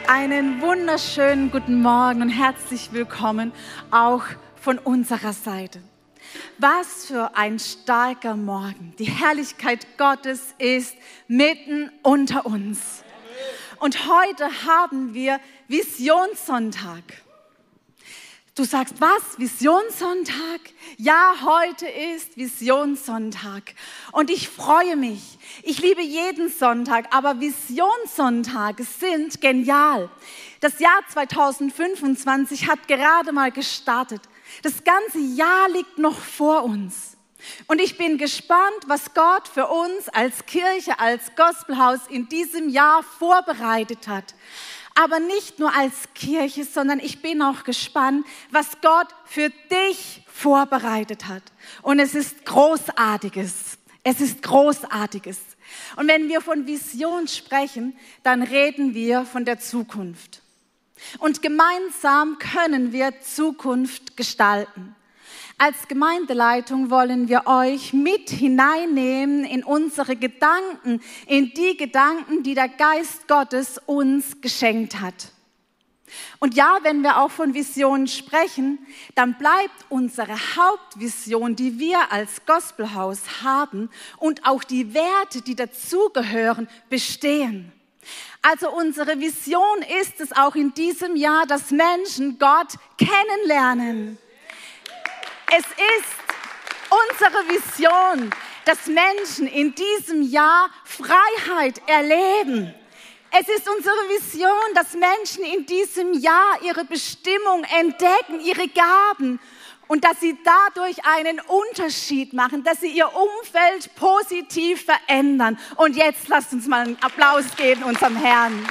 Einen wunderschönen guten Morgen und herzlich willkommen auch von unserer Seite. Was für ein starker Morgen. Die Herrlichkeit Gottes ist mitten unter uns. Und heute haben wir Visionssonntag. Du sagst, was? Visionssonntag? Ja, heute ist Visionssonntag. Und ich freue mich. Ich liebe jeden Sonntag, aber Visionssonntage sind genial. Das Jahr 2025 hat gerade mal gestartet. Das ganze Jahr liegt noch vor uns. Und ich bin gespannt, was Gott für uns als Kirche, als Gospelhaus in diesem Jahr vorbereitet hat. Aber nicht nur als Kirche, sondern ich bin auch gespannt, was Gott für dich vorbereitet hat. Und es ist Großartiges. Es ist Großartiges. Und wenn wir von Vision sprechen, dann reden wir von der Zukunft. Und gemeinsam können wir Zukunft gestalten. Als Gemeindeleitung wollen wir euch mit hineinnehmen in unsere Gedanken, in die Gedanken, die der Geist Gottes uns geschenkt hat. Und ja, wenn wir auch von Visionen sprechen, dann bleibt unsere Hauptvision, die wir als Gospelhaus haben und auch die Werte, die dazugehören, bestehen. Also unsere Vision ist es auch in diesem Jahr, dass Menschen Gott kennenlernen. Es ist unsere Vision, dass Menschen in diesem Jahr Freiheit erleben. Es ist unsere Vision, dass Menschen in diesem Jahr ihre Bestimmung entdecken, ihre Gaben und dass sie dadurch einen Unterschied machen, dass sie ihr Umfeld positiv verändern. Und jetzt lasst uns mal einen Applaus geben unserem Herrn.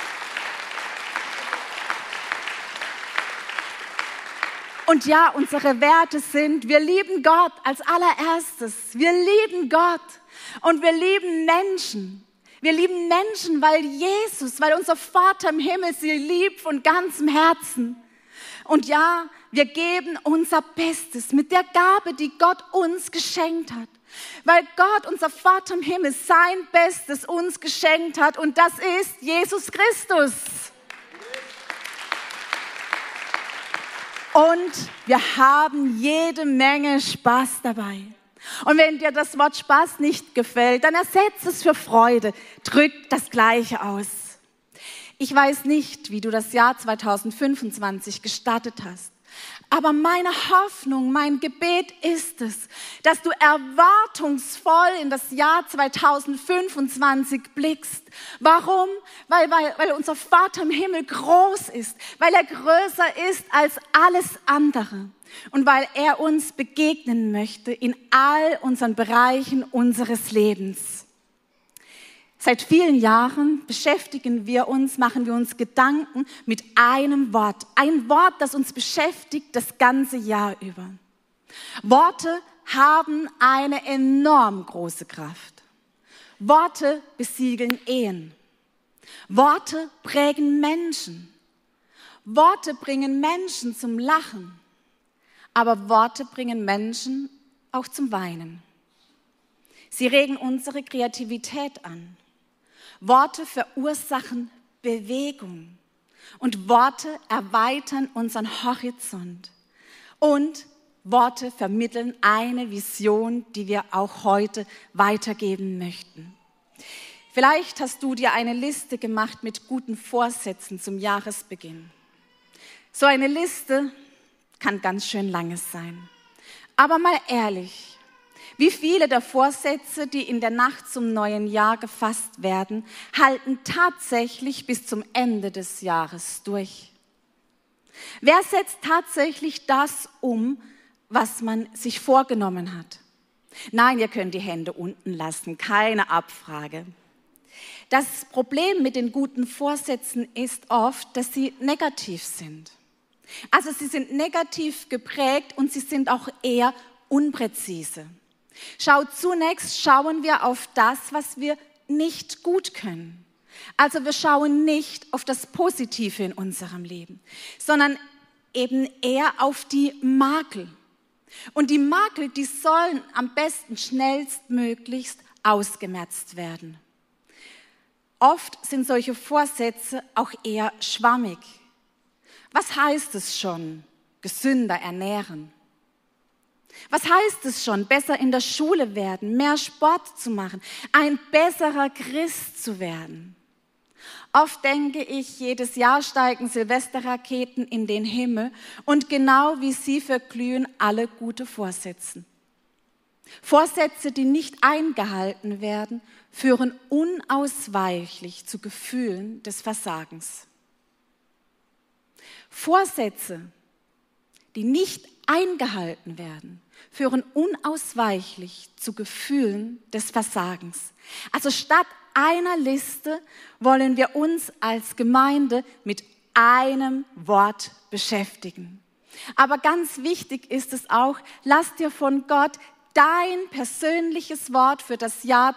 Und ja, unsere Werte sind, wir lieben Gott als allererstes. Wir lieben Gott und wir lieben Menschen. Wir lieben Menschen, weil unser Vater im Himmel sie liebt von ganzem Herzen. Und ja, wir geben unser Bestes mit der Gabe, die Gott uns geschenkt hat. Weil Gott, unser Vater im Himmel, sein Bestes uns geschenkt hat und das ist Jesus Christus. Und wir haben jede Menge Spaß dabei. Und wenn dir das Wort Spaß nicht gefällt, dann ersetze es für Freude. Drück das Gleiche aus. Ich weiß nicht, wie du das Jahr 2025 gestartet hast. Aber meine Hoffnung, mein Gebet ist es, dass du erwartungsvoll in das Jahr 2025 blickst. Warum? Weil unser Vater im Himmel groß ist, weil er größer ist als alles andere und weil er uns begegnen möchte in all unseren Bereichen unseres Lebens. Seit vielen Jahren machen wir uns Gedanken mit einem Wort. Ein Wort, das uns beschäftigt das ganze Jahr über. Worte haben eine enorm große Kraft. Worte besiegeln Ehen. Worte prägen Menschen. Worte bringen Menschen zum Lachen. Aber Worte bringen Menschen auch zum Weinen. Sie regen unsere Kreativität an. Worte verursachen Bewegung und Worte erweitern unseren Horizont und Worte vermitteln eine Vision, die wir auch heute weitergeben möchten. Vielleicht hast du dir eine Liste gemacht mit guten Vorsätzen zum Jahresbeginn. So eine Liste kann ganz schön langes sein. Aber mal ehrlich, wie viele der Vorsätze, die in der Nacht zum neuen Jahr gefasst werden, halten tatsächlich bis zum Ende des Jahres durch? Wer setzt tatsächlich das um, was man sich vorgenommen hat? Nein, ihr könnt die Hände unten lassen, keine Abfrage. Das Problem mit den guten Vorsätzen ist oft, dass sie negativ sind. Also sie sind negativ geprägt und sie sind auch eher unpräzise. Zunächst schauen wir auf das, was wir nicht gut können. Also wir schauen nicht auf das Positive in unserem Leben, sondern eben eher auf die Makel. Und die Makel, die sollen am besten schnellstmöglichst ausgemerzt werden. Oft sind solche Vorsätze auch eher schwammig. Was heißt es schon, gesünder ernähren? Was heißt es schon, besser in der Schule werden, mehr Sport zu machen, ein besserer Christ zu werden? Oft denke ich, jedes Jahr steigen Silvesterraketen in den Himmel und genau wie sie verglühen alle gute Vorsätze. Vorsätze, die nicht eingehalten werden, führen unausweichlich zu Gefühlen des Versagens. Vorsätze, die nicht eingehalten werden, führen unausweichlich zu Gefühlen des Versagens. Also statt einer Liste wollen wir uns als Gemeinde mit einem Wort beschäftigen. Aber ganz wichtig ist es auch, lass dir von Gott dein persönliches Wort für das Jahr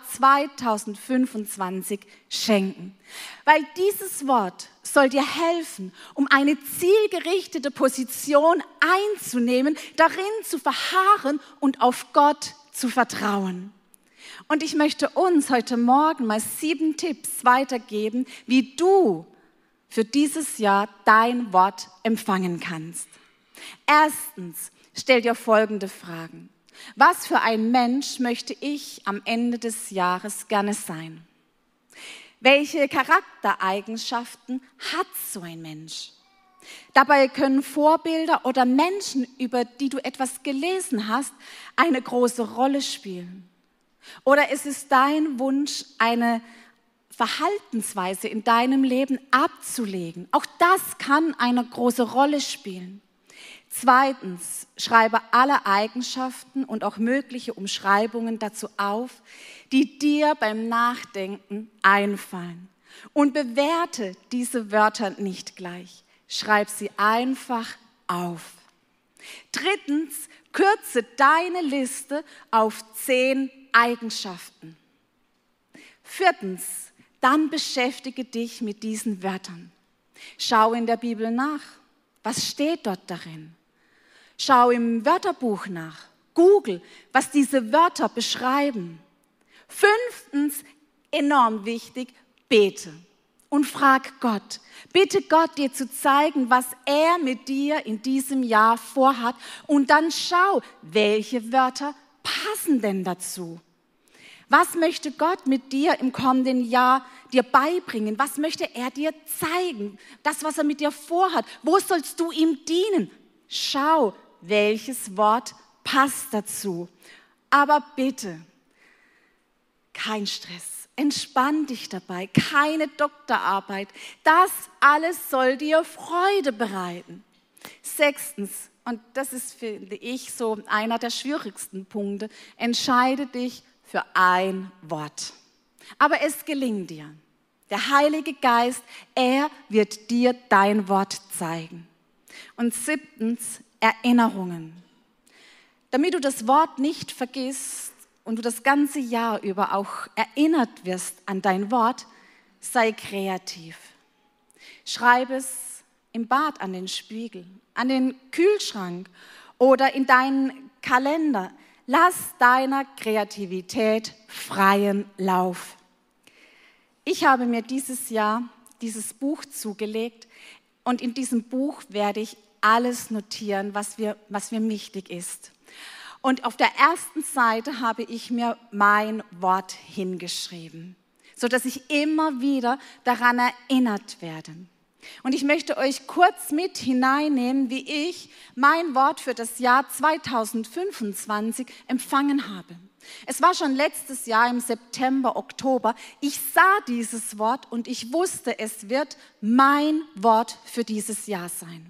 2025 schenken. Weil dieses Wort soll dir helfen, um eine zielgerichtete Position einzunehmen, darin zu verharren und auf Gott zu vertrauen. Und ich möchte uns heute Morgen mal 7 Tipps weitergeben, wie du für dieses Jahr dein Wort empfangen kannst. Erstens, stell dir folgende Fragen. Was für ein Mensch möchte ich am Ende des Jahres gerne sein? Welche Charaktereigenschaften hat so ein Mensch? Dabei können Vorbilder oder Menschen, über die du etwas gelesen hast, eine große Rolle spielen. Oder ist es dein Wunsch, eine Verhaltensweise in deinem Leben abzulegen? Auch das kann eine große Rolle spielen. Zweitens, schreibe alle Eigenschaften und auch mögliche Umschreibungen dazu auf, die dir beim Nachdenken einfallen. Und bewerte diese Wörter nicht gleich. Schreib sie einfach auf. Drittens, kürze deine Liste auf 10 Eigenschaften. Viertens, dann beschäftige dich mit diesen Wörtern. Schau in der Bibel nach. Was steht dort darin? Schau im Wörterbuch nach. Google, was diese Wörter beschreiben. 5. Enorm wichtig, bete und frag Gott. Bitte Gott, dir zu zeigen, was er mit dir in diesem Jahr vorhat. Und dann schau, welche Wörter passen denn dazu? Was möchte Gott mit dir im kommenden Jahr dir beibringen? Was möchte er dir zeigen? Das, was er mit dir vorhat. Wo sollst du ihm dienen? Schau, welches Wort passt dazu. Aber bitte, kein Stress. Entspann dich dabei. Keine Doktorarbeit. Das alles soll dir Freude bereiten. 6. Und das ist, finde ich, so einer der schwierigsten Punkte. Entscheide dich für ein Wort. Aber es gelingt dir. Der Heilige Geist, er wird dir dein Wort zeigen. Und 7. Erinnerungen. Damit du das Wort nicht vergisst und du das ganze Jahr über auch erinnert wirst an dein Wort, sei kreativ. Schreib es im Bad an den Spiegel, an den Kühlschrank oder in deinen Kalender. Lass deiner Kreativität freien Lauf. Ich habe mir dieses Jahr dieses Buch zugelegt und in diesem Buch werde ich alles notieren, was mir wichtig ist. Und auf der ersten Seite habe ich mir mein Wort hingeschrieben, sodass ich immer wieder daran erinnert werde. Und ich möchte euch kurz mit hineinnehmen, wie ich mein Wort für das Jahr 2025 empfangen habe. Es war schon letztes Jahr im September, Oktober. Ich sah dieses Wort und ich wusste, es wird mein Wort für dieses Jahr sein.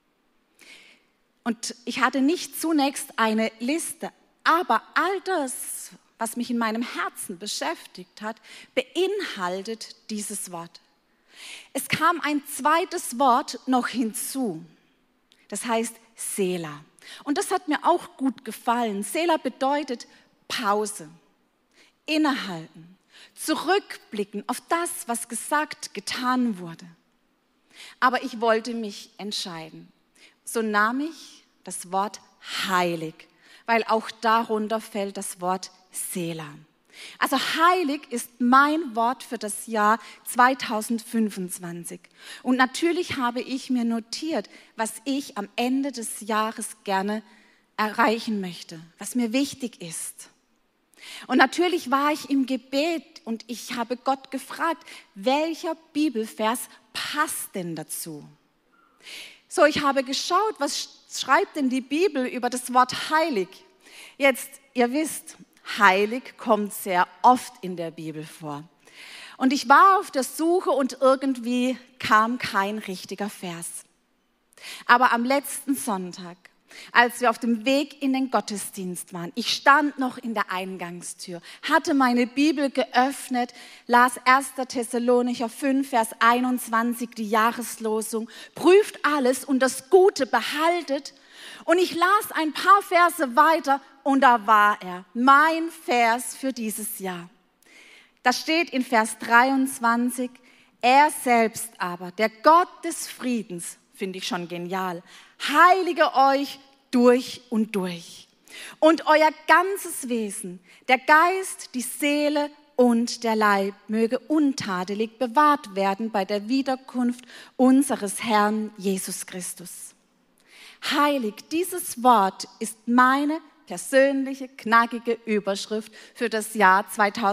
Und ich hatte nicht zunächst eine Liste, aber all das, was mich in meinem Herzen beschäftigt hat, beinhaltet dieses Wort. Es kam ein zweites Wort noch hinzu, das heißt Selah. Und das hat mir auch gut gefallen. Selah bedeutet Pause, innehalten, zurückblicken auf das, was gesagt, getan wurde. Aber ich wollte mich entscheiden. So nahm ich das Wort heilig, weil auch darunter fällt das Wort Selah. Also heilig ist mein Wort für das Jahr 2025. Und natürlich habe ich mir notiert, was ich am Ende des Jahres gerne erreichen möchte, was mir wichtig ist. Und natürlich war ich im Gebet und ich habe Gott gefragt, welcher Bibelvers passt denn dazu? So, ich habe geschaut, was schreibt denn die Bibel über das Wort heilig? Jetzt, ihr wisst, heilig kommt sehr oft in der Bibel vor. Und ich war auf der Suche und irgendwie kam kein richtiger Vers. Aber am letzten Sonntag, als wir auf dem Weg in den Gottesdienst waren, ich stand noch in der Eingangstür, hatte meine Bibel geöffnet, las 1. Thessalonicher 5, Vers 21, die Jahreslosung, prüft alles und das Gute behaltet. Und ich las ein paar Verse weiter und da war er, mein Vers für dieses Jahr. Da steht in Vers 23, er selbst aber, der Gott des Friedens, finde ich schon genial, heilige euch durch und durch. Und euer ganzes Wesen, der Geist, die Seele und der Leib möge untadelig bewahrt werden bei der Wiederkunft unseres Herrn Jesus Christus. Heilig, dieses Wort ist meine persönliche, knackige Überschrift für das Jahr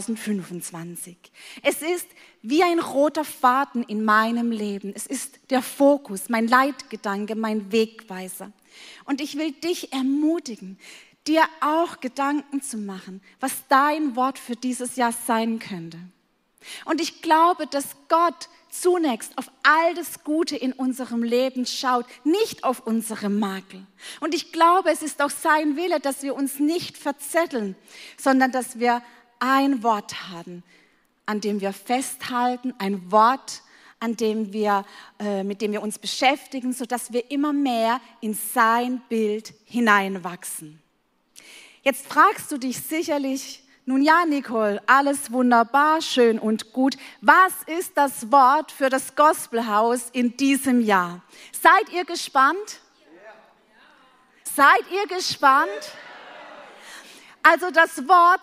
2025. Es ist wie ein roter Faden in meinem Leben. Es ist der Fokus, mein Leitgedanke, mein Wegweiser. Und ich will dich ermutigen, dir auch Gedanken zu machen, was dein Wort für dieses Jahr sein könnte. Und ich glaube, dass Gott zunächst auf all das Gute in unserem Leben schaut, nicht auf unsere Makel. Und ich glaube, es ist auch sein Wille, dass wir uns nicht verzetteln, sondern dass wir ein Wort haben, an dem wir festhalten, ein Wort, mit dem wir uns beschäftigen, sodass wir immer mehr in sein Bild hineinwachsen. Jetzt fragst du dich sicherlich, nun ja, Nicole, alles wunderbar, schön und gut. Was ist das Wort für das Gospelhaus in diesem Jahr? Seid ihr gespannt? Seid ihr gespannt? Also das Wort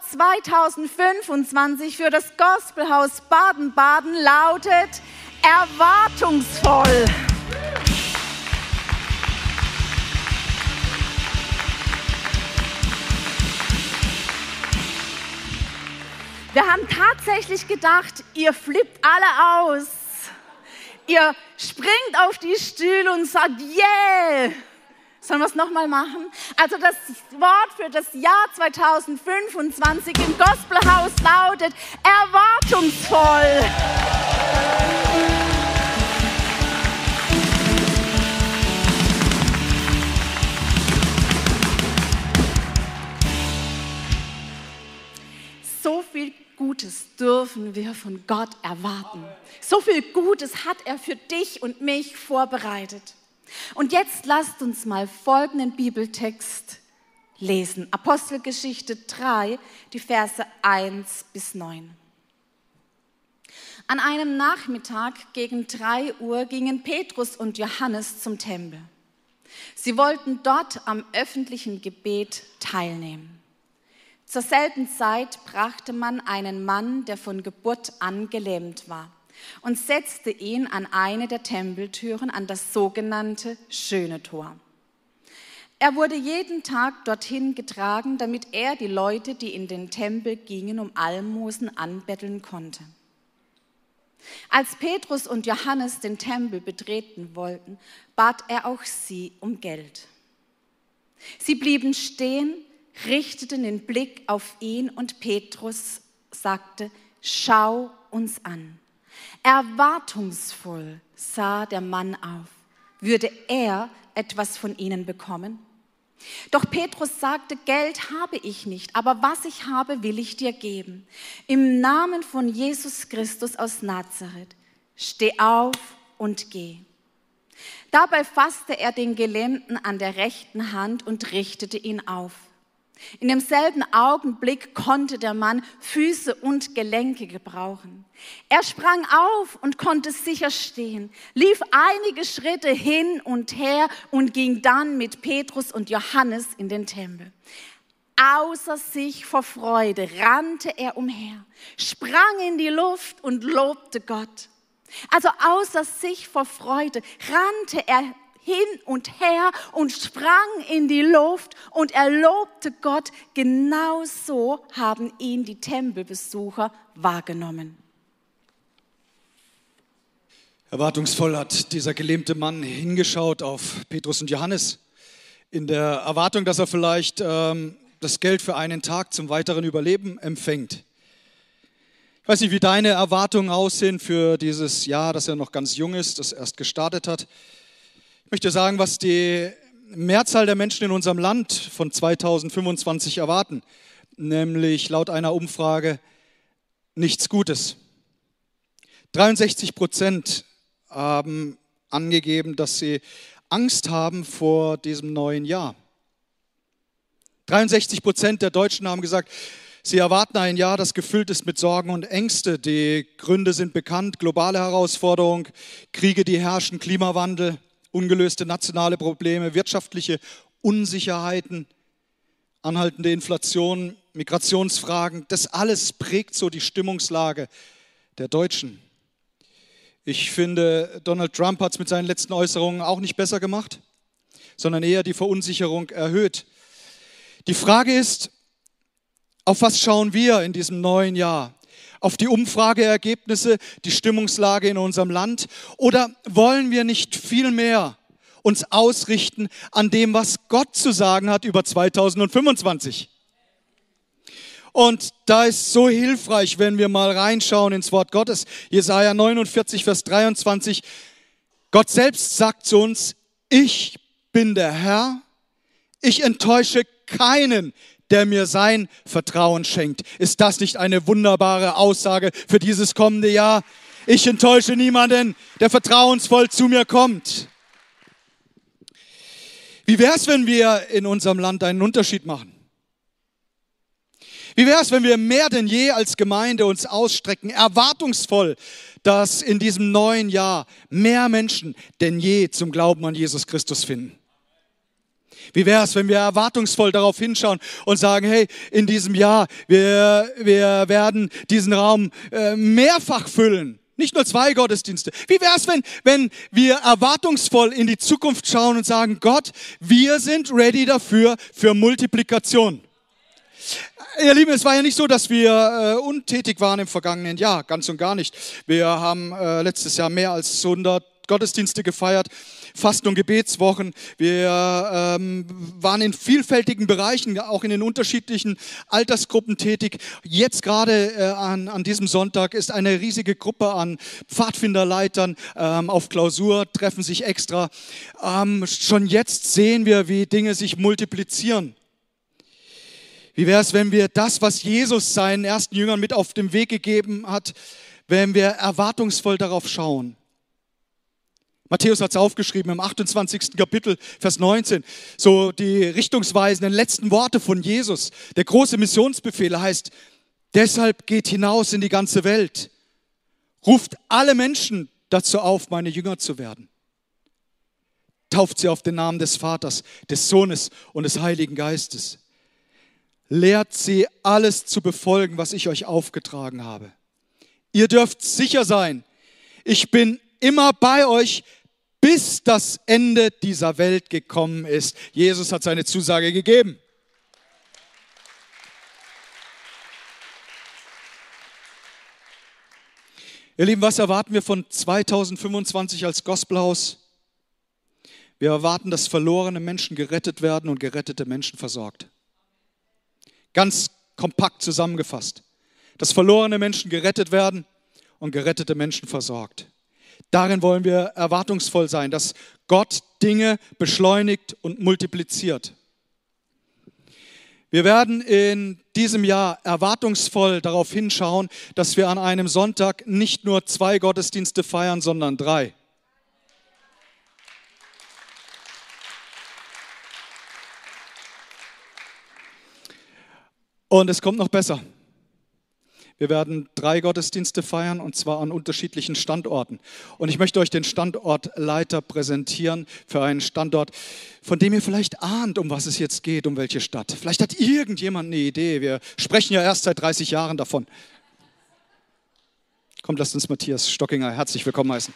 2025 für das Gospelhaus Baden-Baden lautet erwartungsvoll. Wir haben tatsächlich gedacht, ihr flippt alle aus. Ihr springt auf die Stühle und sagt, yeah! Sollen wir es nochmal machen? Also das Wort für das Jahr 2025 im Gospelhaus lautet erwartungsvoll. So viel Gutes dürfen wir von Gott erwarten. So viel Gutes hat er für dich und mich vorbereitet. Und jetzt lasst uns mal folgenden Bibeltext lesen. Apostelgeschichte 3, die Verse 1 bis 9. An einem Nachmittag gegen 3 Uhr gingen Petrus und Johannes zum Tempel. Sie wollten dort am öffentlichen Gebet teilnehmen. Zur selben Zeit brachte man einen Mann, der von Geburt an gelähmt war, und setzte ihn an eine der Tempeltüren, an das sogenannte Schöne Tor. Er wurde jeden Tag dorthin getragen, damit er die Leute, die in den Tempel gingen, um Almosen anbetteln konnte. Als Petrus und Johannes den Tempel betreten wollten, bat er auch sie um Geld. Sie blieben stehen, richteten den Blick auf ihn und Petrus sagte, schau uns an. Erwartungsvoll sah der Mann auf. Würde er etwas von ihnen bekommen? Doch Petrus sagte, Geld habe ich nicht, aber was ich habe, will ich dir geben. Im Namen von Jesus Christus aus Nazareth, steh auf und geh. Dabei fasste er den Gelähmten an der rechten Hand und richtete ihn auf. In demselben Augenblick konnte der Mann Füße und Gelenke gebrauchen. Er sprang auf und konnte sicher stehen, lief einige Schritte hin und her und ging dann mit Petrus und Johannes in den Tempel. Außer sich vor Freude rannte er umher, sprang in die Luft und lobte Gott. Also außer sich vor Freude rannte er hin und her und sprang in die Luft und er lobte Gott. Genauso haben ihn die Tempelbesucher wahrgenommen. Erwartungsvoll hat dieser gelähmte Mann hingeschaut auf Petrus und Johannes, in der Erwartung, dass er vielleicht das Geld für einen Tag zum weiteren Überleben empfängt. Ich weiß nicht, wie deine Erwartungen aussehen für dieses Jahr, das ja noch ganz jung ist, das erst gestartet hat. Ich möchte sagen, was die Mehrzahl der Menschen in unserem Land von 2025 erwarten, nämlich laut einer Umfrage nichts Gutes. 63% haben angegeben, dass sie Angst haben vor diesem neuen Jahr. 63% der Deutschen haben gesagt, sie erwarten ein Jahr, das gefüllt ist mit Sorgen und Ängste. Die Gründe sind bekannt: globale Herausforderung, Kriege, die herrschen, Klimawandel, ungelöste nationale Probleme, wirtschaftliche Unsicherheiten, anhaltende Inflation, Migrationsfragen. Das alles prägt so die Stimmungslage der Deutschen. Ich finde, Donald Trump hat es mit seinen letzten Äußerungen auch nicht besser gemacht, sondern eher die Verunsicherung erhöht. Die Frage ist, auf was schauen wir in diesem neuen Jahr? Auf die Umfrageergebnisse, die Stimmungslage in unserem Land? Oder wollen wir nicht viel mehr uns ausrichten an dem, was Gott zu sagen hat über 2025? Und da ist so hilfreich, wenn wir mal reinschauen ins Wort Gottes. Jesaja 49, Vers 23. Gott selbst sagt zu uns: Ich bin der Herr, ich enttäusche keinen, der mir sein Vertrauen schenkt. Ist das nicht eine wunderbare Aussage für dieses kommende Jahr? Ich enttäusche niemanden, der vertrauensvoll zu mir kommt. Wie wäre es, wenn wir in unserem Land einen Unterschied machen? Wie wäre es, wenn wir mehr denn je als Gemeinde uns ausstrecken, erwartungsvoll, dass in diesem neuen Jahr mehr Menschen denn je zum Glauben an Jesus Christus finden? Wie wäre es, wenn wir erwartungsvoll darauf hinschauen und sagen, hey, in diesem Jahr, wir werden diesen Raum mehrfach füllen, nicht nur 2 Gottesdienste. Wie wäre es, wenn wir erwartungsvoll in die Zukunft schauen und sagen, Gott, wir sind ready dafür, für Multiplikation. Ihr Lieben, es war ja nicht so, dass wir untätig waren im vergangenen Jahr, ganz und gar nicht. Wir haben letztes Jahr mehr als 100 Gottesdienste gefeiert, Fasten- und Gebetswochen. Wir waren in vielfältigen Bereichen, auch in den unterschiedlichen Altersgruppen tätig. Jetzt gerade an diesem Sonntag ist eine riesige Gruppe an Pfadfinderleitern auf Klausur, treffen sich extra. Schon jetzt sehen wir, wie Dinge sich multiplizieren. Wie wäre es, wenn wir das, was Jesus seinen ersten Jüngern mit auf den Weg gegeben hat, wenn wir erwartungsvoll darauf schauen? Matthäus hat es aufgeschrieben im 28. Kapitel, Vers 19. So die richtungsweisenden letzten Worte von Jesus. Der große Missionsbefehl heißt: Deshalb geht hinaus in die ganze Welt. Ruft alle Menschen dazu auf, meine Jünger zu werden. Tauft sie auf den Namen des Vaters, des Sohnes und des Heiligen Geistes. Lehrt sie, alles zu befolgen, was ich euch aufgetragen habe. Ihr dürft sicher sein, ich bin immer bei euch, bis das Ende dieser Welt gekommen ist. Jesus hat seine Zusage gegeben. Ihr Lieben, was erwarten wir von 2025 als Gospelhaus? Wir erwarten, dass verlorene Menschen gerettet werden und gerettete Menschen versorgt. Ganz kompakt zusammengefasst. Dass verlorene Menschen gerettet werden und gerettete Menschen versorgt. Darin wollen wir erwartungsvoll sein, dass Gott Dinge beschleunigt und multipliziert. Wir werden in diesem Jahr erwartungsvoll darauf hinschauen, dass wir an einem Sonntag nicht nur 2 Gottesdienste feiern, sondern 3. Und es kommt noch besser. Wir werden 3 Gottesdienste feiern und zwar an unterschiedlichen Standorten. Und ich möchte euch den Standortleiter präsentieren für einen Standort, von dem ihr vielleicht ahnt, um was es jetzt geht, um welche Stadt. Vielleicht hat irgendjemand eine Idee. Wir sprechen ja erst seit 30 Jahren davon. Kommt, lasst uns Matthias Stockinger herzlich willkommen heißen.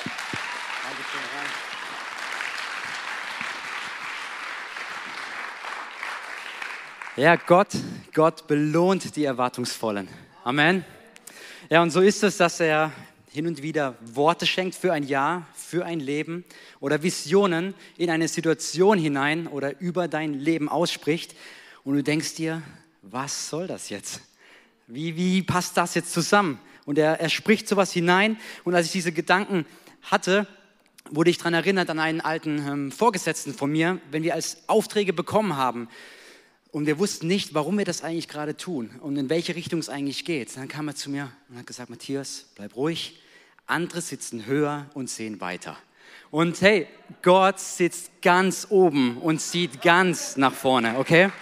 Ja, Gott belohnt die Erwartungsvollen. Amen. Ja, und so ist es, dass er hin und wieder Worte schenkt für ein Jahr, für ein Leben oder Visionen in eine Situation hinein oder über dein Leben ausspricht. Und du denkst dir, was soll das jetzt? Wie passt das jetzt zusammen? Und er spricht sowas hinein. Und als ich diese Gedanken hatte, wurde ich daran erinnert an einen alten Vorgesetzten von mir, wenn wir als Aufträge bekommen haben, und wir wussten nicht, warum wir das eigentlich gerade tun und in welche Richtung es eigentlich geht. Dann kam er zu mir und hat gesagt, Matthias, bleib ruhig. Andere sitzen höher und sehen weiter. Und hey, Gott sitzt ganz oben und sieht ganz nach vorne, okay?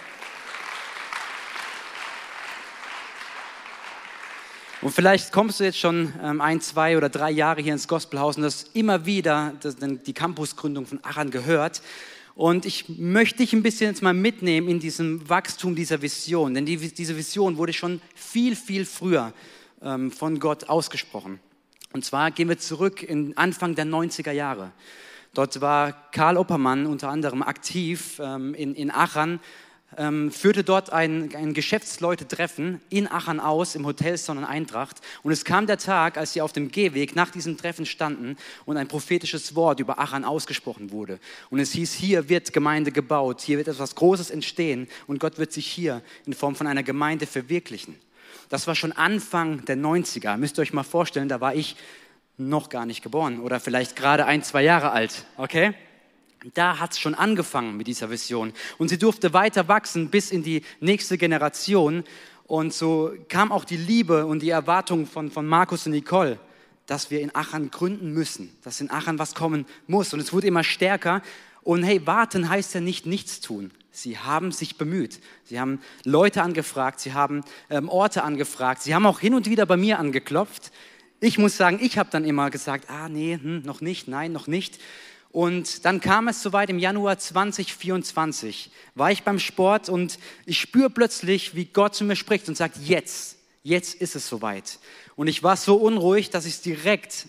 Und vielleicht kommst du jetzt schon 1, 2 oder 3 Jahre hier ins Gospelhaus und hast immer wieder die Campusgründung von Achan gehört. Und ich möchte dich ein bisschen jetzt mal mitnehmen in diesem Wachstum dieser Vision. Denn diese Vision wurde schon viel, viel früher von Gott ausgesprochen. Und zwar gehen wir zurück in Anfang der 90er Jahre. Dort war Karl Oppermann unter anderem aktiv in Achan, führte dort ein Geschäftsleute-Treffen in Achan aus, im Hotel Sonneneintracht. Und es kam der Tag, als sie auf dem Gehweg nach diesem Treffen standen und ein prophetisches Wort über Achan ausgesprochen wurde. Und es hieß, hier wird Gemeinde gebaut, hier wird etwas Großes entstehen und Gott wird sich hier in Form von einer Gemeinde verwirklichen. Das war schon Anfang der 90er. Müsst ihr euch mal vorstellen, da war ich noch gar nicht geboren oder vielleicht gerade 1, 2 Jahre alt, okay? Da hat es schon angefangen mit dieser Vision und sie durfte weiter wachsen bis in die nächste Generation und so kam auch die Liebe und die Erwartung von Markus und Nicole, dass wir in Achan gründen müssen, dass in Achan was kommen muss und es wurde immer stärker und hey, warten heißt ja nicht nichts tun. Sie haben sich bemüht, sie haben Leute angefragt, sie haben Orte angefragt, sie haben auch hin und wieder bei mir angeklopft. Ich muss sagen, ich habe dann immer gesagt, noch nicht, nein, noch nicht. Und dann kam es soweit im Januar 2024, war ich beim Sport und ich spüre plötzlich, wie Gott zu mir spricht und sagt, jetzt ist es soweit. Und ich war so unruhig, dass ich direkt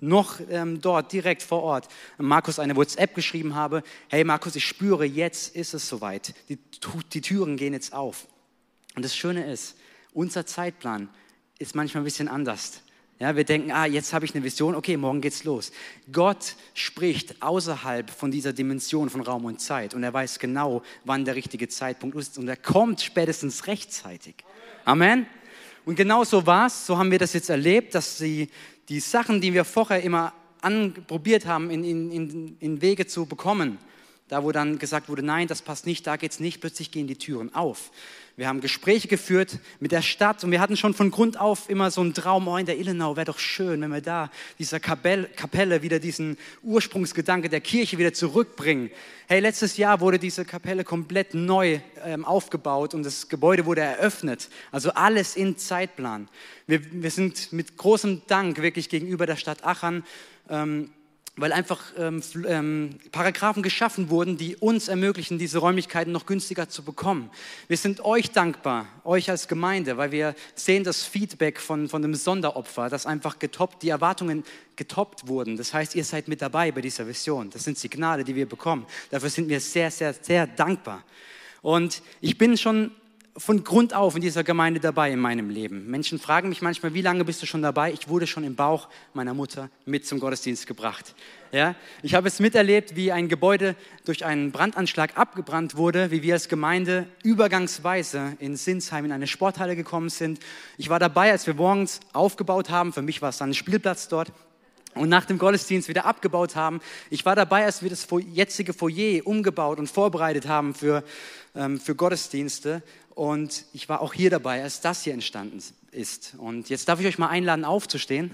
direkt vor Ort, Markus eine WhatsApp geschrieben habe, hey Markus, ich spüre, jetzt ist es soweit, die Türen gehen jetzt auf. Und das Schöne ist, unser Zeitplan ist manchmal ein bisschen anders. Ja, wir denken, jetzt habe ich eine Vision, okay, morgen geht's los. Gott spricht außerhalb von dieser Dimension von Raum und Zeit und er weiß genau, wann der richtige Zeitpunkt ist und er kommt spätestens rechtzeitig. Amen. Und genau so war es, so haben wir das jetzt erlebt, dass die Sachen, die wir vorher immer probiert haben, in Wege zu bekommen, da wo dann gesagt wurde, nein, das passt nicht, da geht's nicht, plötzlich gehen die Türen auf. Wir haben Gespräche geführt mit der Stadt und wir hatten schon von Grund auf immer so einen Traum, in der Illenau wäre doch schön, wenn wir da dieser Kapelle wieder diesen Ursprungsgedanke der Kirche wieder zurückbringen. Hey, letztes Jahr wurde diese Kapelle komplett neu aufgebaut und das Gebäude wurde eröffnet. Also alles in Zeitplan. Wir sind mit großem Dank wirklich gegenüber der Stadt Achan, weil einfach Paragraphen geschaffen wurden, die uns ermöglichen, diese Räumlichkeiten noch günstiger zu bekommen. Wir sind euch dankbar, euch als Gemeinde, weil wir sehen das Feedback von dem Sonderopfer, dass einfach die Erwartungen getoppt wurden. Das heißt, ihr seid mit dabei bei dieser Vision. Das sind Signale, die wir bekommen. Dafür sind wir sehr, sehr, sehr dankbar. Und ich bin schon von Grund auf in dieser Gemeinde dabei in meinem Leben. Menschen fragen mich manchmal, wie lange bist du schon dabei? Ich wurde schon im Bauch meiner Mutter mit zum Gottesdienst gebracht. Ja? Ich habe es miterlebt, wie ein Gebäude durch einen Brandanschlag abgebrannt wurde, wie wir als Gemeinde übergangsweise in Sinsheim in eine Sporthalle gekommen sind. Ich war dabei, als wir morgens aufgebaut haben. Für mich war es dann ein Spielplatz dort. Und nach dem Gottesdienst wieder abgebaut haben. Ich war dabei, als wir das jetzige Foyer umgebaut und vorbereitet haben für Gottesdienste. Und ich war auch hier dabei, als das hier entstanden ist. Und jetzt darf ich euch mal einladen, aufzustehen,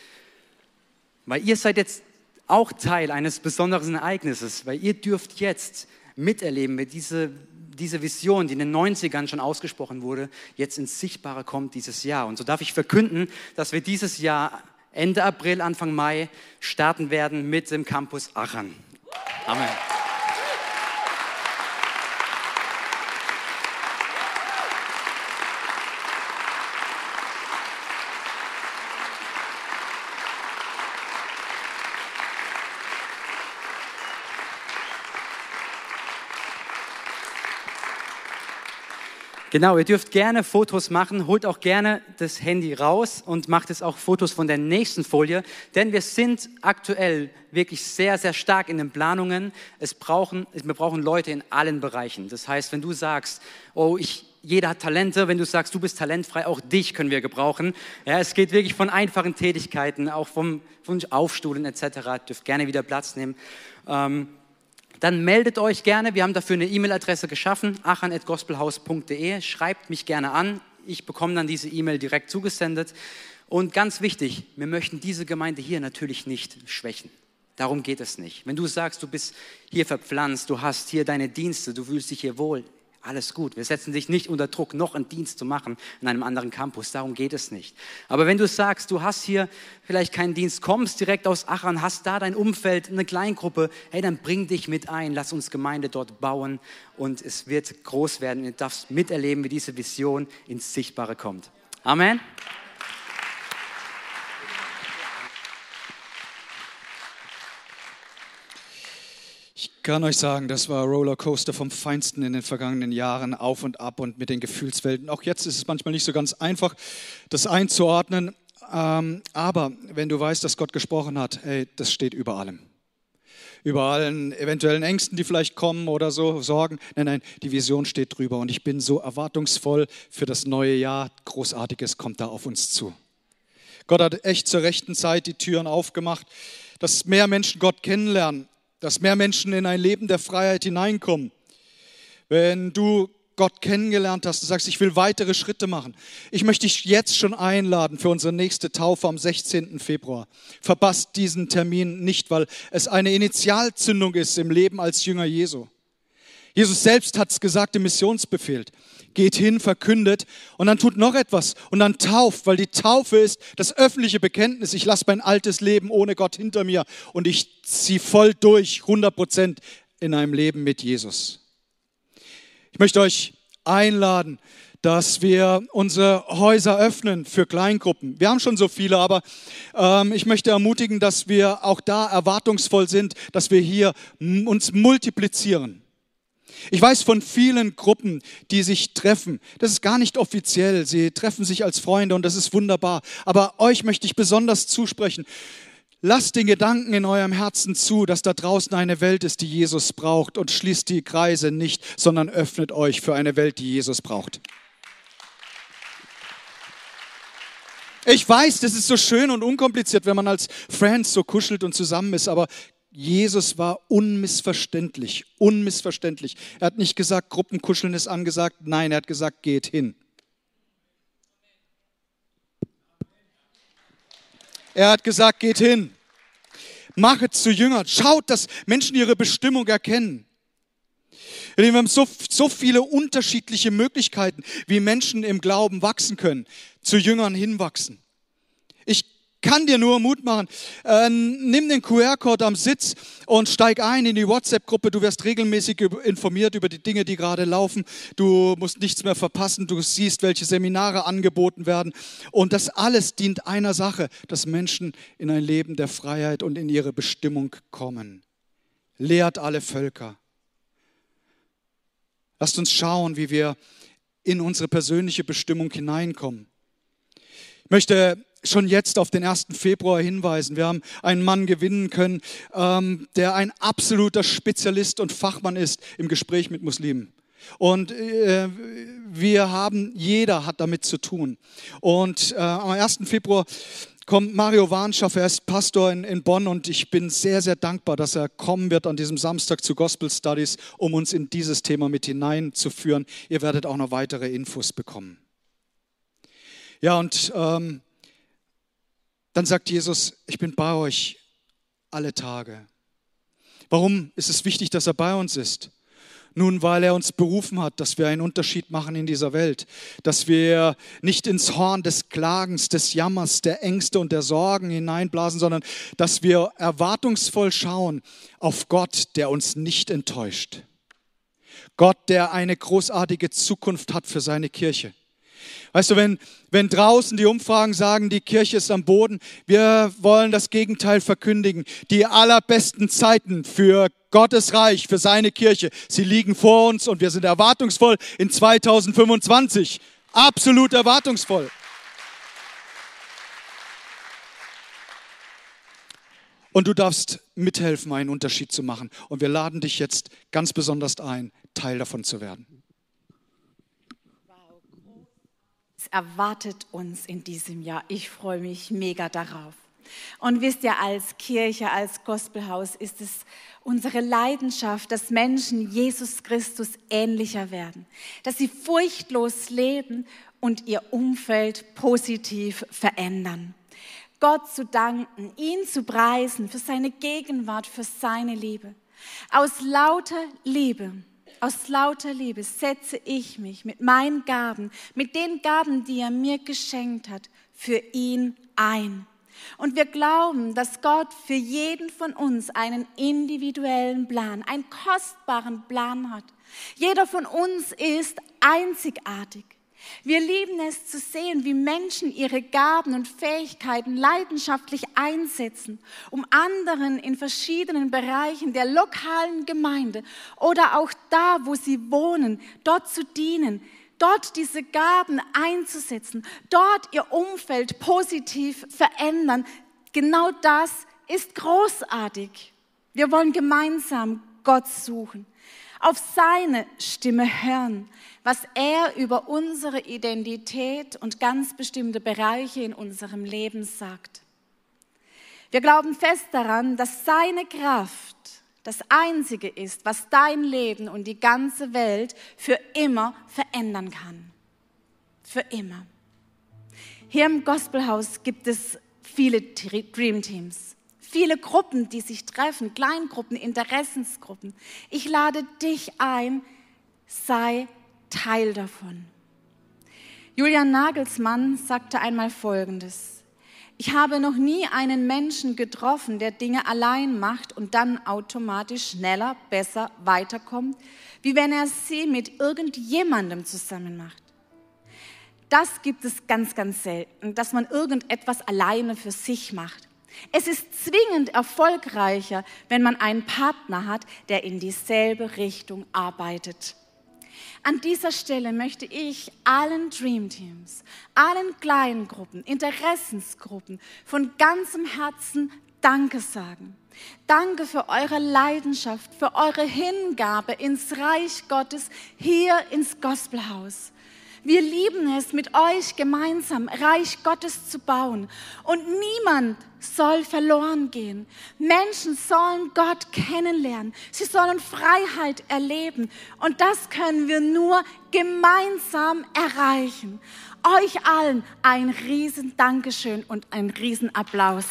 weil ihr seid jetzt auch Teil eines besonderen Ereignisses, weil ihr dürft jetzt miterleben, wie diese diese Vision, die in den 90ern schon ausgesprochen wurde, jetzt ins Sichtbare kommt dieses Jahr. Und so darf ich verkünden, dass wir dieses Jahr Ende April, Anfang Mai starten werden mit dem Campus Aachen. Amen. Genau, ihr dürft gerne Fotos machen, holt auch gerne das Handy raus und macht jetzt auch Fotos von der nächsten Folie, denn wir sind aktuell wirklich sehr, sehr stark in den Planungen. Wir brauchen Leute in allen Bereichen. Das heißt, wenn du sagst, jeder hat Talente, wenn du sagst, du bist talentfrei, auch dich können wir gebrauchen. Ja, es geht wirklich von einfachen Tätigkeiten, auch vom Aufstuhlen etc. Ihr dürft gerne wieder Platz nehmen. Dann meldet euch gerne, wir haben dafür eine E-Mail-Adresse geschaffen, achan@gospelhaus.de, schreibt mich gerne an, ich bekomme dann diese E-Mail direkt zugesendet. Und ganz wichtig, wir möchten diese Gemeinde hier natürlich nicht schwächen. Darum geht es nicht. Wenn du sagst, du bist hier verpflanzt, du hast hier deine Dienste, du fühlst dich hier wohl, alles gut. Wir setzen dich nicht unter Druck, noch einen Dienst zu machen in einem anderen Campus. Darum geht es nicht. Aber wenn du sagst, du hast hier vielleicht keinen Dienst, kommst direkt aus Aachen, hast da dein Umfeld, eine Kleingruppe, hey, dann bring dich mit ein. Lass uns Gemeinde dort bauen und es wird groß werden. Du darfst miterleben, wie diese Vision ins Sichtbare kommt. Amen. Ich kann euch sagen, das war Rollercoaster vom Feinsten in den vergangenen Jahren, auf und ab und mit den Gefühlswelten. Auch jetzt ist es manchmal nicht so ganz einfach, das einzuordnen. Aber wenn du weißt, dass Gott gesprochen hat, hey, das steht über allem. Über allen eventuellen Ängsten, die vielleicht kommen oder so, Sorgen. Nein, die Vision steht drüber. Und ich bin so erwartungsvoll für das neue Jahr. Großartiges kommt da auf uns zu. Gott hat echt zur rechten Zeit die Türen aufgemacht, dass mehr Menschen Gott kennenlernen. Dass mehr Menschen in ein Leben der Freiheit hineinkommen. Wenn du Gott kennengelernt hast und sagst, ich will weitere Schritte machen. Ich möchte dich jetzt schon einladen für unsere nächste Taufe am 16. Februar. Verpasst diesen Termin nicht, weil es eine Initialzündung ist im Leben als Jünger Jesu. Jesus selbst hat es gesagt im Missionsbefehl. Geht hin, verkündet und dann tut noch etwas und dann tauft, weil die Taufe ist das öffentliche Bekenntnis. Ich lasse mein altes Leben ohne Gott hinter mir und ich ziehe voll durch, 100% in einem Leben mit Jesus. Ich möchte euch einladen, dass wir unsere Häuser öffnen für Kleingruppen. Wir haben schon so viele, aber ich möchte ermutigen, dass wir auch da erwartungsvoll sind, dass wir hier uns multiplizieren. Ich weiß von vielen Gruppen, die sich treffen. Das ist gar nicht offiziell. Sie treffen sich als Freunde und das ist wunderbar. Aber euch möchte ich besonders zusprechen. Lasst den Gedanken in eurem Herzen zu, dass da draußen eine Welt ist, die Jesus braucht und schließt die Kreise nicht, sondern öffnet euch für eine Welt, die Jesus braucht. Ich weiß, das ist so schön und unkompliziert, wenn man als Friends so kuschelt und zusammen ist, aber Jesus war unmissverständlich, unmissverständlich. Er hat nicht gesagt, Gruppenkuscheln ist angesagt. Nein, er hat gesagt, geht hin. Er hat gesagt, geht hin. Machet zu Jüngern. Schaut, dass Menschen ihre Bestimmung erkennen. Wir haben so viele unterschiedliche Möglichkeiten, wie Menschen im Glauben wachsen können, zu Jüngern hinwachsen. Ich kann dir nur Mut machen. Nimm den QR-Code am Sitz und steig ein in die WhatsApp-Gruppe. Du wirst regelmäßig informiert über die Dinge, die gerade laufen. Du musst nichts mehr verpassen. Du siehst, welche Seminare angeboten werden. Und das alles dient einer Sache, dass Menschen in ein Leben der Freiheit und in ihre Bestimmung kommen. Lehrt alle Völker. Lasst uns schauen, wie wir in unsere persönliche Bestimmung hineinkommen. Ich möchte schon jetzt auf den 1. Februar hinweisen. Wir haben einen Mann gewinnen können, der ein absoluter Spezialist und Fachmann ist im Gespräch mit Muslimen. Und jeder hat damit zu tun. Und am 1. Februar kommt Mario Warnschaff, er ist Pastor in Bonn und ich bin sehr, sehr dankbar, dass er kommen wird an diesem Samstag zu Gospel Studies, um uns in dieses Thema mit hineinzuführen. Ihr werdet auch noch weitere Infos bekommen. Ja, und dann sagt Jesus, ich bin bei euch alle Tage. Warum ist es wichtig, dass er bei uns ist? Nun, weil er uns berufen hat, dass wir einen Unterschied machen in dieser Welt, dass wir nicht ins Horn des Klagens, des Jammers, der Ängste und der Sorgen hineinblasen, sondern dass wir erwartungsvoll schauen auf Gott, der uns nicht enttäuscht. Gott, der eine großartige Zukunft hat für seine Kirche. Weißt du, wenn draußen die Umfragen sagen, die Kirche ist am Boden, wir wollen das Gegenteil verkündigen. Die allerbesten Zeiten für Gottes Reich, für seine Kirche, sie liegen vor uns und wir sind erwartungsvoll in 2025. Absolut erwartungsvoll. Und du darfst mithelfen, einen Unterschied zu machen. Und wir laden dich jetzt ganz besonders ein, Teil davon zu werden. Es erwartet uns in diesem Jahr. Ich freue mich mega darauf. Und wisst ihr, als Kirche, als Gospelhaus ist es unsere Leidenschaft, dass Menschen Jesus Christus ähnlicher werden, dass sie furchtlos leben und ihr Umfeld positiv verändern. Gott zu danken, ihn zu preisen für seine Gegenwart, für seine Liebe. Aus lauter Liebe setze ich mich mit meinen Gaben, mit den Gaben, die er mir geschenkt hat, für ihn ein. Und wir glauben, dass Gott für jeden von uns einen individuellen Plan, einen kostbaren Plan hat. Jeder von uns ist einzigartig. Wir lieben es zu sehen, wie Menschen ihre Gaben und Fähigkeiten leidenschaftlich einsetzen, um anderen in verschiedenen Bereichen der lokalen Gemeinde oder auch da, wo sie wohnen, dort zu dienen, dort diese Gaben einzusetzen, dort ihr Umfeld positiv verändern. Genau das ist großartig. Wir wollen gemeinsam Gott suchen, auf seine Stimme hören, was er über unsere Identität und ganz bestimmte Bereiche in unserem Leben sagt. Wir glauben fest daran, dass seine Kraft das Einzige ist, was dein Leben und die ganze Welt für immer verändern kann. Für immer. Hier im Gospelhaus gibt es viele Dream Teams, viele Gruppen, die sich treffen, Kleingruppen, Interessensgruppen. Ich lade dich ein, sei Teil davon. Julian Nagelsmann sagte einmal Folgendes: Ich habe noch nie einen Menschen getroffen, der Dinge allein macht und dann automatisch schneller, besser weiterkommt, wie wenn er sie mit irgendjemandem zusammen macht. Das gibt es ganz, ganz selten, dass man irgendetwas alleine für sich macht. Es ist zwingend erfolgreicher, wenn man einen Partner hat, der in dieselbe Richtung arbeitet. An dieser Stelle möchte ich allen Dream Teams, allen Kleingruppen, Interessensgruppen von ganzem Herzen Danke sagen. Danke für eure Leidenschaft, für eure Hingabe ins Reich Gottes, hier ins Gospelhaus. Wir lieben es, mit euch gemeinsam Reich Gottes zu bauen. Und niemand soll verloren gehen. Menschen sollen Gott kennenlernen. Sie sollen Freiheit erleben. Und das können wir nur gemeinsam erreichen. Euch allen ein riesen Dankeschön und ein riesen Applaus.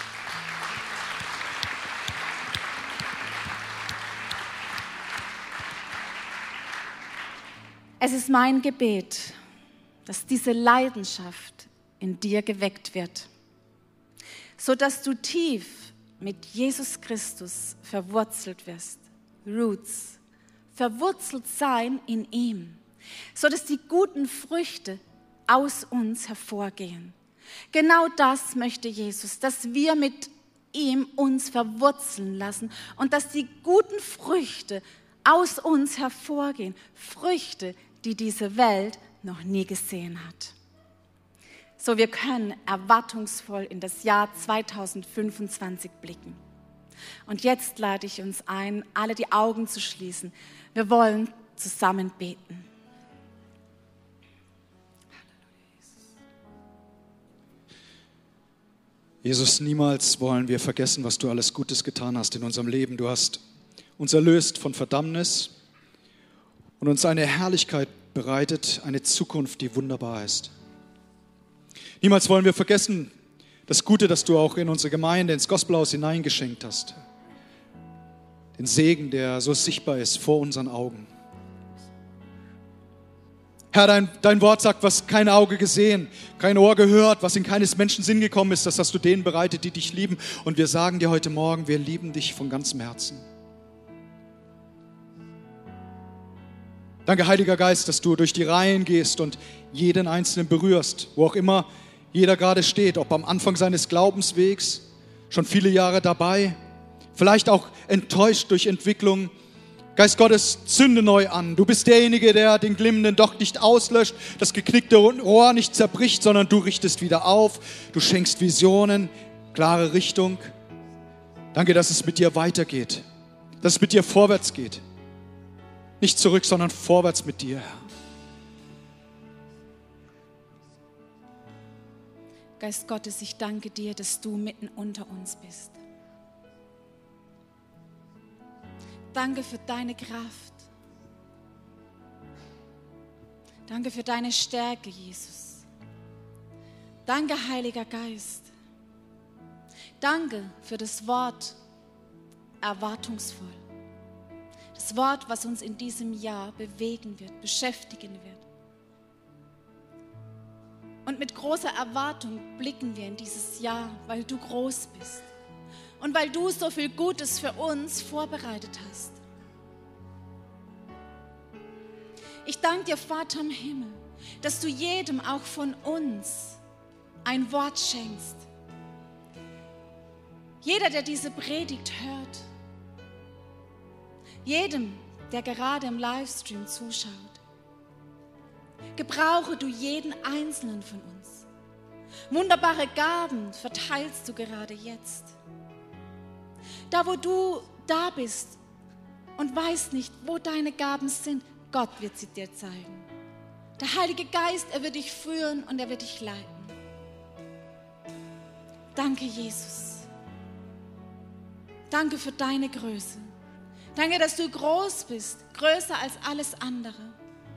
Es ist mein Gebet, dass diese Leidenschaft in dir geweckt wird, sodass du tief mit Jesus Christus verwurzelt wirst. Roots, verwurzelt sein in ihm, sodass die guten Früchte aus uns hervorgehen. Genau das möchte Jesus, dass wir mit ihm uns verwurzeln lassen und dass die guten Früchte aus uns hervorgehen. Früchte, die diese Welt noch nie gesehen hat. So, wir können erwartungsvoll in das Jahr 2025 blicken. Und jetzt lade ich uns ein, alle die Augen zu schließen. Wir wollen zusammen beten. Jesus, niemals wollen wir vergessen, was du alles Gutes getan hast in unserem Leben. Du hast uns erlöst von Verdammnis und uns eine Herrlichkeit bereitet, eine Zukunft, die wunderbar ist. Niemals wollen wir vergessen das Gute, das du auch in unsere Gemeinde, ins Gospelhaus hineingeschenkt hast. Den Segen, der so sichtbar ist vor unseren Augen. Herr, dein Wort sagt, was kein Auge gesehen, kein Ohr gehört, was in keines Menschen Sinn gekommen ist, das hast du denen bereitet, die dich lieben. Und wir sagen dir heute Morgen, wir lieben dich von ganzem Herzen. Danke, Heiliger Geist, dass du durch die Reihen gehst und jeden Einzelnen berührst, wo auch immer jeder gerade steht, ob am Anfang seines Glaubenswegs, schon viele Jahre dabei, vielleicht auch enttäuscht durch Entwicklung. Geist Gottes, zünde neu an. Du bist derjenige, der den glimmenden Docht nicht auslöscht, das geknickte Rohr nicht zerbricht, sondern du richtest wieder auf. Du schenkst Visionen, klare Richtung. Danke, dass es mit dir weitergeht, dass es mit dir vorwärts geht. Nicht zurück, sondern vorwärts mit dir, Herr. Geist Gottes, ich danke dir, dass du mitten unter uns bist. Danke für deine Kraft. Danke für deine Stärke, Jesus. Danke, Heiliger Geist. Danke für das Wort erwartungsvoll. Das Wort, was uns in diesem Jahr bewegen wird, beschäftigen wird. Und mit großer Erwartung blicken wir in dieses Jahr, weil du groß bist und weil du so viel Gutes für uns vorbereitet hast. Ich danke dir, Vater im Himmel, dass du jedem auch von uns ein Wort schenkst. Jeder, der diese Predigt hört, jedem, der gerade im Livestream zuschaut, gebrauche du jeden Einzelnen von uns. Wunderbare Gaben verteilst du gerade jetzt. Da, wo du da bist und weißt nicht, wo deine Gaben sind, Gott wird sie dir zeigen. Der Heilige Geist, er wird dich führen und er wird dich leiten. Danke, Jesus. Danke für deine Größe. Danke, dass du groß bist, größer als alles andere.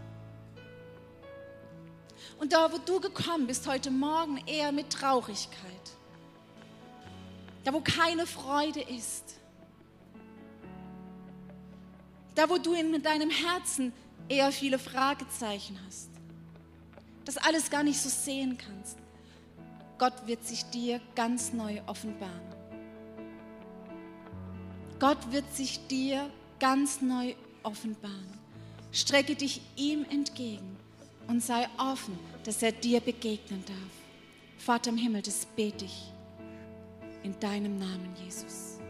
Und da, wo du gekommen bist heute Morgen, eher mit Traurigkeit. Da, wo keine Freude ist. Da, wo du in deinem Herzen eher viele Fragezeichen hast. Das alles gar nicht so sehen kannst. Gott wird sich dir ganz neu offenbaren. Gott wird sich dir ganz neu offenbaren. Strecke dich ihm entgegen und sei offen, dass er dir begegnen darf. Vater im Himmel, das bete ich in deinem Namen, Jesus.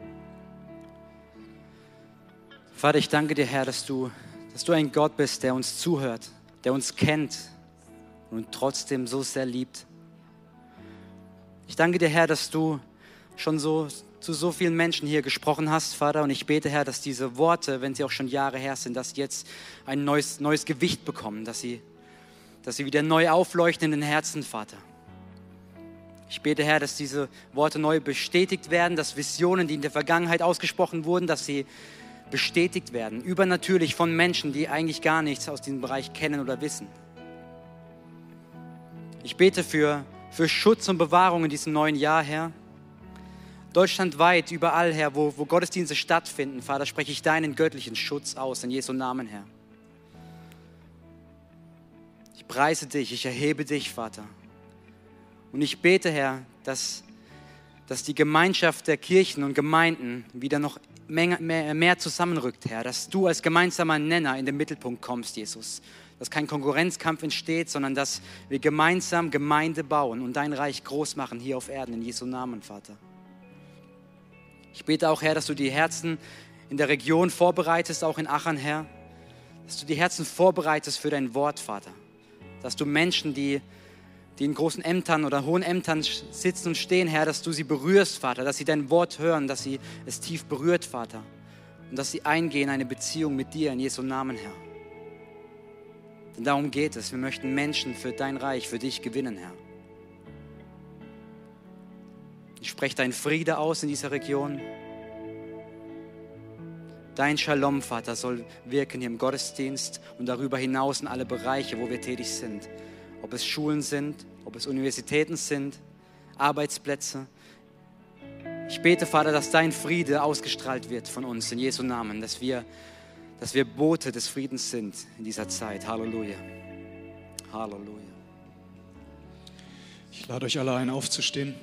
Vater, ich danke dir, Herr, dass du ein Gott bist, der uns zuhört, der uns kennt und trotzdem so sehr liebt. Ich danke dir, Herr, dass du schon zu so vielen Menschen hier gesprochen hast, Vater. Und ich bete, Herr, dass diese Worte, wenn sie auch schon Jahre her sind, dass sie jetzt ein neues Gewicht bekommen, dass sie wieder neu aufleuchten in den Herzen, Vater. Ich bete, Herr, dass diese Worte neu bestätigt werden, dass Visionen, die in der Vergangenheit ausgesprochen wurden, dass sie bestätigt werden, übernatürlich von Menschen, die eigentlich gar nichts aus diesem Bereich kennen oder wissen. Ich bete für Schutz und Bewahrung in diesem neuen Jahr, Herr. Deutschlandweit, überall, Herr, wo Gottesdienste stattfinden, Vater, spreche ich deinen göttlichen Schutz aus, in Jesu Namen, Herr. Ich preise dich, ich erhebe dich, Vater. Und ich bete, Herr, dass die Gemeinschaft der Kirchen und Gemeinden wieder noch mehr zusammenrückt, Herr, dass du als gemeinsamer Nenner in den Mittelpunkt kommst, Jesus. Dass kein Konkurrenzkampf entsteht, sondern dass wir gemeinsam Gemeinde bauen und dein Reich groß machen hier auf Erden, in Jesu Namen, Vater. Ich bete auch, Herr, dass du die Herzen in der Region vorbereitest, auch in Achern, Herr. Dass du die Herzen vorbereitest für dein Wort, Vater. Dass du Menschen, die in großen Ämtern oder hohen Ämtern sitzen und stehen, Herr, dass du sie berührst, Vater, dass sie dein Wort hören, dass sie es tief berührt, Vater. Und dass sie eingehen in eine Beziehung mit dir, in Jesu Namen, Herr. Denn darum geht es. Wir möchten Menschen für dein Reich, für dich gewinnen, Herr. Ich spreche deinen Friede aus in dieser Region. Dein Shalom, Vater, soll wirken hier im Gottesdienst und darüber hinaus in alle Bereiche, wo wir tätig sind. Ob es Schulen sind, ob es Universitäten sind, Arbeitsplätze. Ich bete, Vater, dass dein Friede ausgestrahlt wird von uns in Jesu Namen, dass wir Bote des Friedens sind in dieser Zeit. Halleluja. Halleluja. Ich lade euch alle ein, aufzustehen.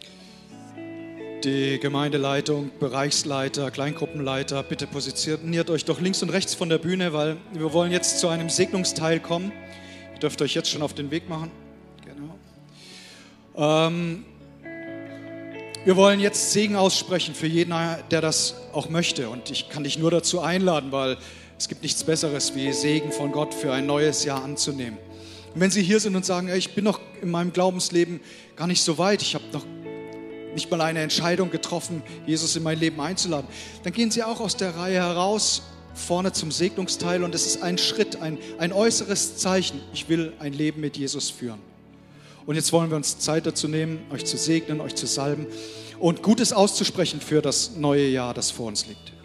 Die Gemeindeleitung, Bereichsleiter, Kleingruppenleiter, bitte positioniert euch doch links und rechts von der Bühne, weil wir wollen jetzt zu einem Segnungsteil kommen. Ihr dürft euch jetzt schon auf den Weg machen. Genau. Wir wollen jetzt Segen aussprechen für jeden, der das auch möchte. Und ich kann dich nur dazu einladen, weil es gibt nichts Besseres, wie Segen von Gott für ein neues Jahr anzunehmen. Und wenn Sie hier sind und sagen, ich bin noch in meinem Glaubensleben gar nicht so weit, ich habe noch nicht mal eine Entscheidung getroffen, Jesus in mein Leben einzuladen, dann gehen Sie auch aus der Reihe heraus, vorne zum Segnungsteil, und es ist ein Schritt, ein äußeres Zeichen. Ich will ein Leben mit Jesus führen. Und jetzt wollen wir uns Zeit dazu nehmen, euch zu segnen, euch zu salben und Gutes auszusprechen für das neue Jahr, das vor uns liegt.